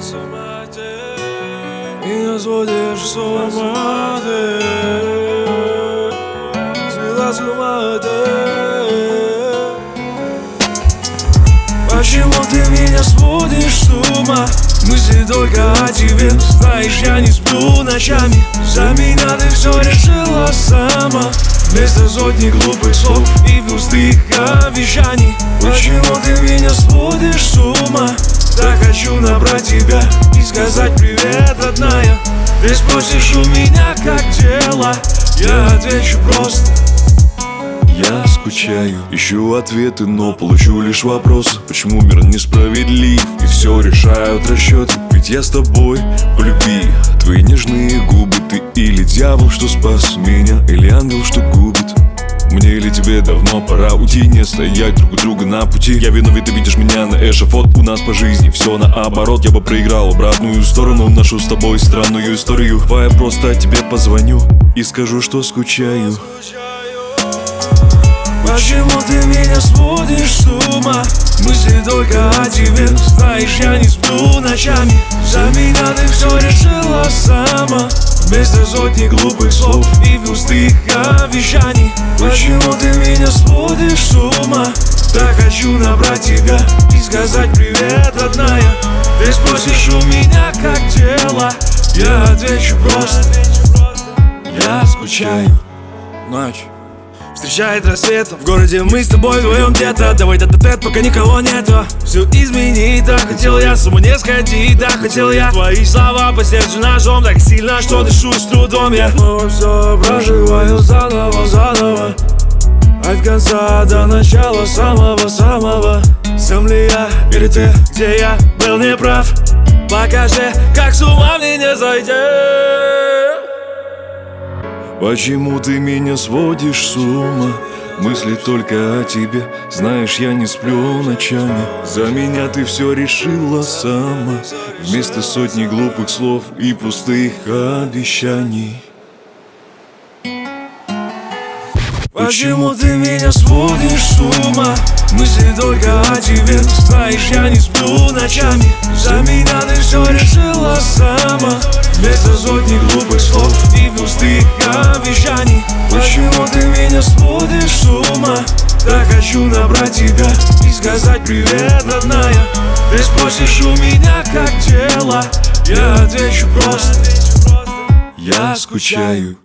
Меня сводишь с ума ты. Свела с ума ты. Почему ты меня сводишь с ума? Мысли только о тебе. Знаешь, я не сплю ночами. За меня ты все решила сама. Вместо сотни глупых слов и пустых обещаний. Почему ты меня сводишь с ума? Так хочу набрать тебя и сказать привет, родная. Ты спросишь у меня, как дела? Я отвечу просто: я скучаю, ищу ответы, но получу лишь вопросы. Почему мир несправедлив и все решают расчеты? Ведь я с тобой по любви. Твои нежные губы, ты или дьявол, что спас меня, или ангел, что губит. Мне или тебе давно пора уйти, не стоять друг у друга на пути. Я виноват, ты видишь меня на эшафот. У нас по жизни все наоборот. Я бы проиграл обратную сторону, нашу с тобой странную историю. Давай я просто тебе позвоню и скажу, что скучаю. Почему ты меня сводишь с ума? Мысли только о тебе. Знаешь, я не сплю ночами. За меня ты все решила сама. Вместо сотни глупых слов и пустых обещаний. Почему ты меня сводишь с ума? Так хочу набрать тебя и сказать привет, родная. Ты спросишь у меня, как дела? Я отвечу просто: я скучаю. Ночь встречает рассвет. В городе мы с тобой вдвоем где-то. Давай тет-а-тет, пока никого нету. Все изменить, так хотел я, с ума не сходить, так хотел я. Твои слова по сердцу ножом так сильно, что дышу с трудом я. Снова все проживаю заново, заново. От конца до начала самого-самого. Сам ли я или ты, где я был неправ? Покажи, как с ума мне не зайти. Почему ты меня сводишь с ума? Мысли только о тебе. Знаешь, я не сплю ночами. За меня ты все решила сама. Вместо сотни глупых слов и пустых обещаний. Почему ты меня сводишь с ума? Мысли только о тебе. Знаешь, я не сплю ночами. За меня ты все решила сама. Вместо сотни глупых слов и пустых обещаний. Почему ты меня сводишь с ума? Так хочу набрать тебя и сказать привет, родная. Ты спросишь у меня, как дела? Я отвечу просто: я скучаю.